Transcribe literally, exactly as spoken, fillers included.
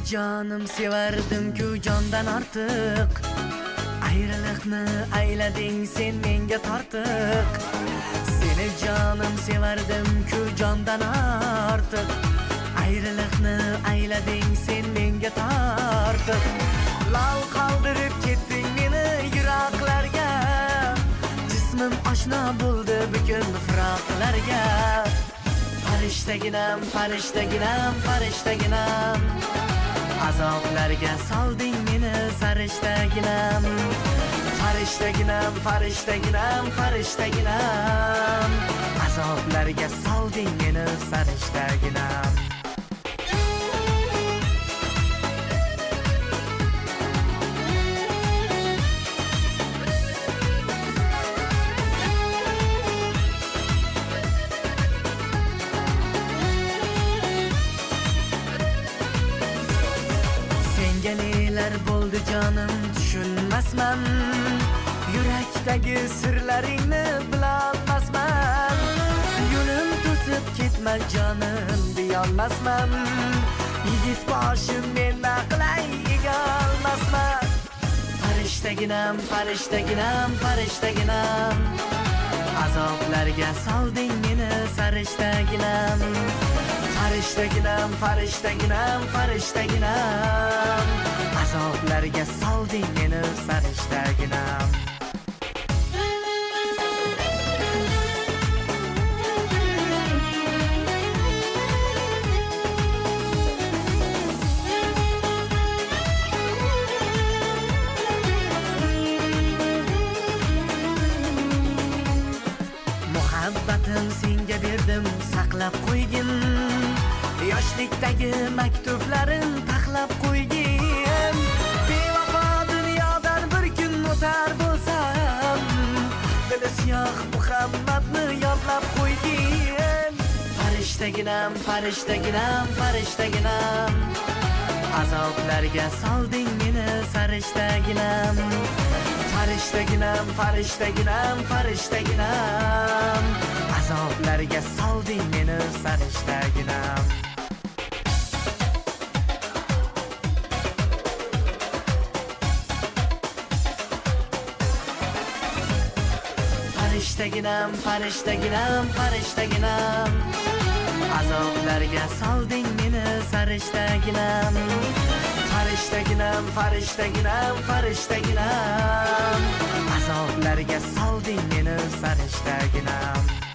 canım severdim-ku jondan ortiq. Ayriliqni aylading sen menga tortiq. Seni canım severdim-ku jondan ortiq. Ayriliqni aylading sen menga tortiq. Lal qoldirib ketding meni yiroqlarga. Jismim oshna bo'ldi bugun firoqlarga. Farishtaginam, farishtaginam, farishtaginam. Azoblarga solding meni sarishtaginam. Farishtaginam, farishtaginam, farishtaginam. Azoblarga solding meni sarishtaginam. Neler bo'ldi canım tushunmasman. Yurakdagi sirlaringni bilolmasman. Yo'lim to'sib ketma canım deyolmasman. Yigit boshim men naqlay egolmasman. Farishtaginam, farishtaginam, farishtaginam. Azoblarga solding meni sarishtaginam. Farishtaginam, farishtaginam, farishtaginam. Azoblarga solding meni sarishtaginam. Muhabbatim senga berdim, saqlab qo'ygin. Yoshlikdagi maktublarim taxlab qo'ygin. Bevafo dunyodan bir kun o'tar bo'lsam, dili siyoh Muhammadni yodlab qo'ygin. Farishtaginam, farishtaginam, farishtaginam. Azoblarga solding meni sarishtaginam. Farishtaginam, farishtaginam, farishtaginam. Azoblarga solding meni sarishtaginam. Farishtaginam, farishtaginam, farishtaginam. Azoblarga solding meni sarishtaginam. Farishtaginam, farishtaginam, farishtaginam. Azoblarga solding meni sarishtaginam.